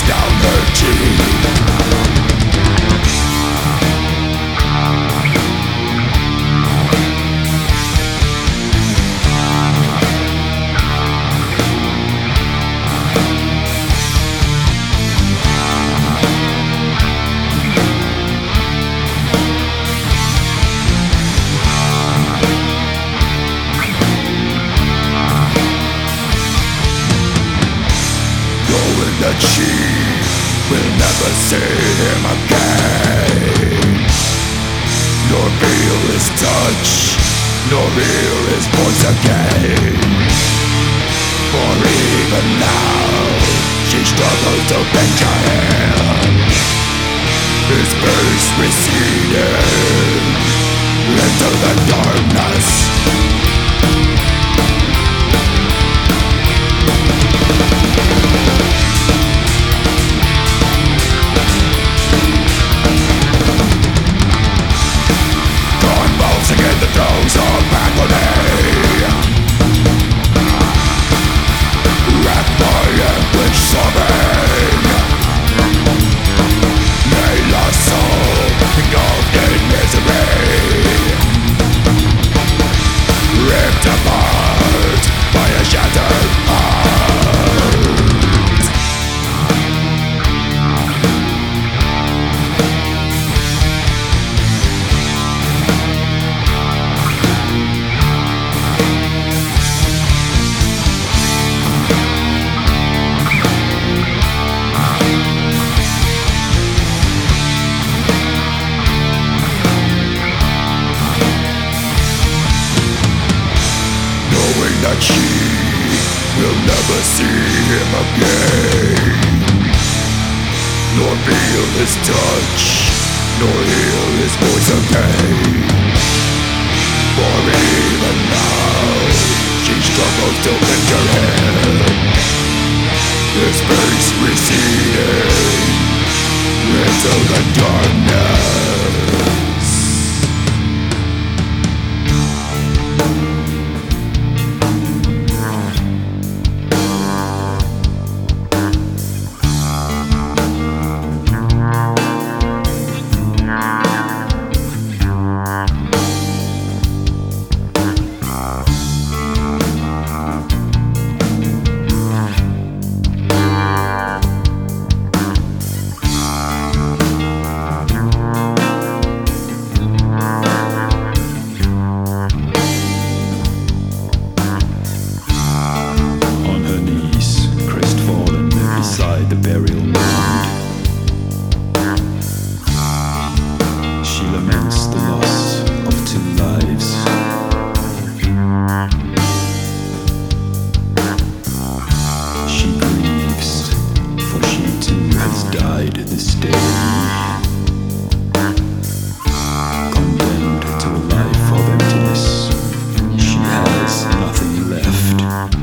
down her cheek. That she will never see him again, nor feel his touch, nor hear his voice again. For even now she struggles to picture him, his face receding into the darkness. In the throes of agony, wrapped by anguish sobbing, lay lost soul engulfed in misery, ripped apart by a shattered heart. That she will never see him again, nor feel his touch, nor hear his voice again. For even now she struggles to picture him, his face receding into the darkness. The burial mound, she laments the loss of 2 lives. She grieves, for she too has died this day, condemned to a life of emptiness. She has nothing left.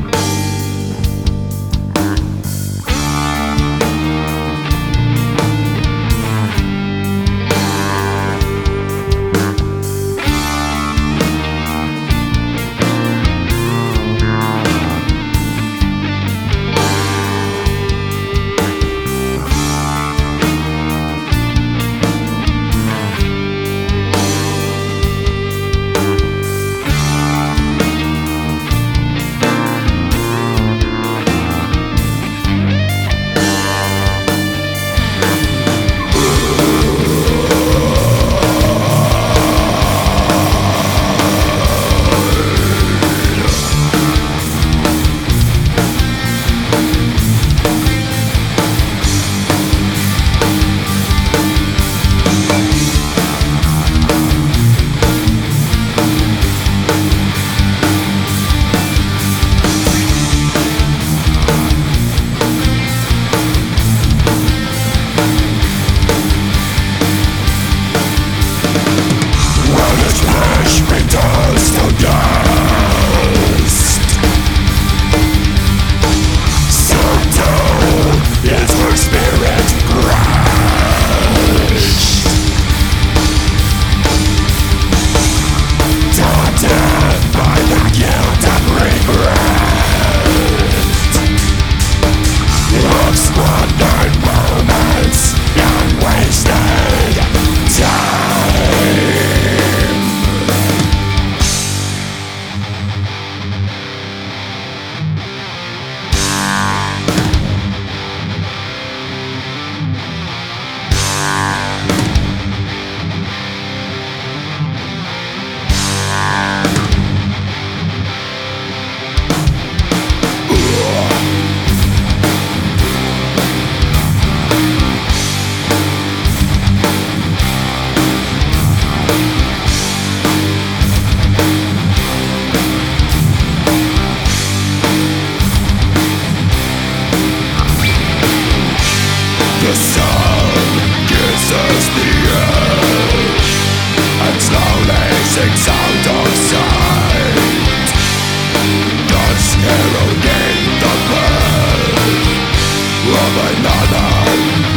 The sun kisses the earth and slowly sinks out of sight. God's heralding the birth of another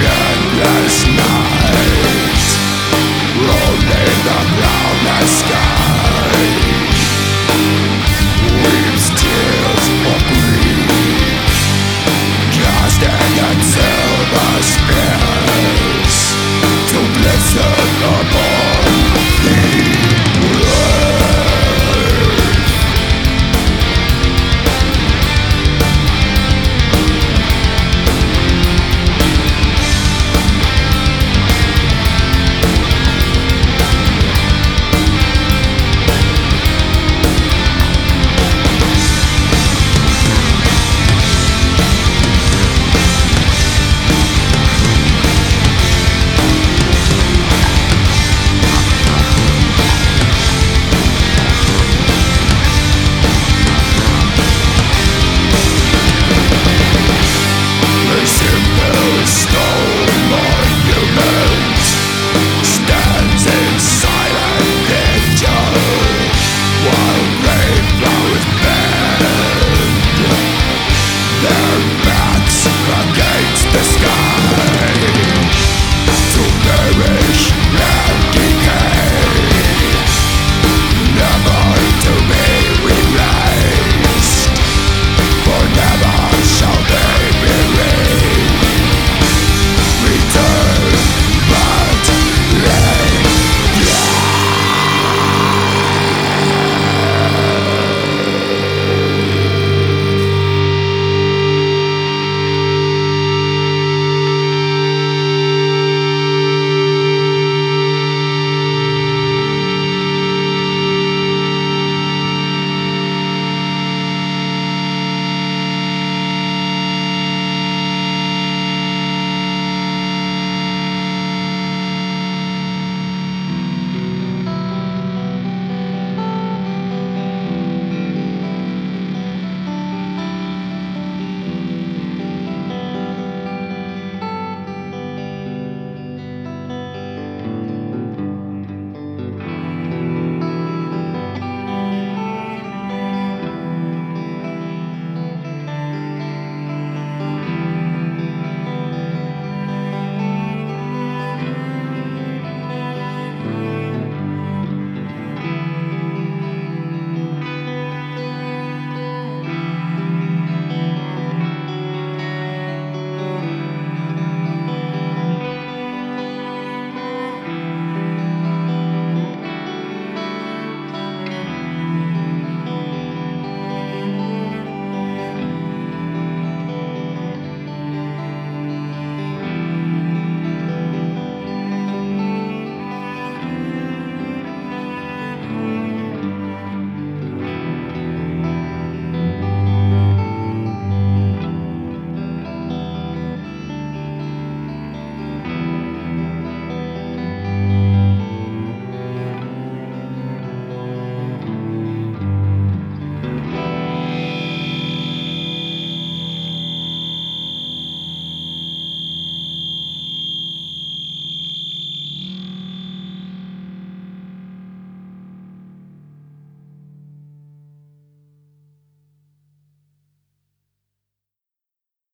endless night, rolling the cloudless sky.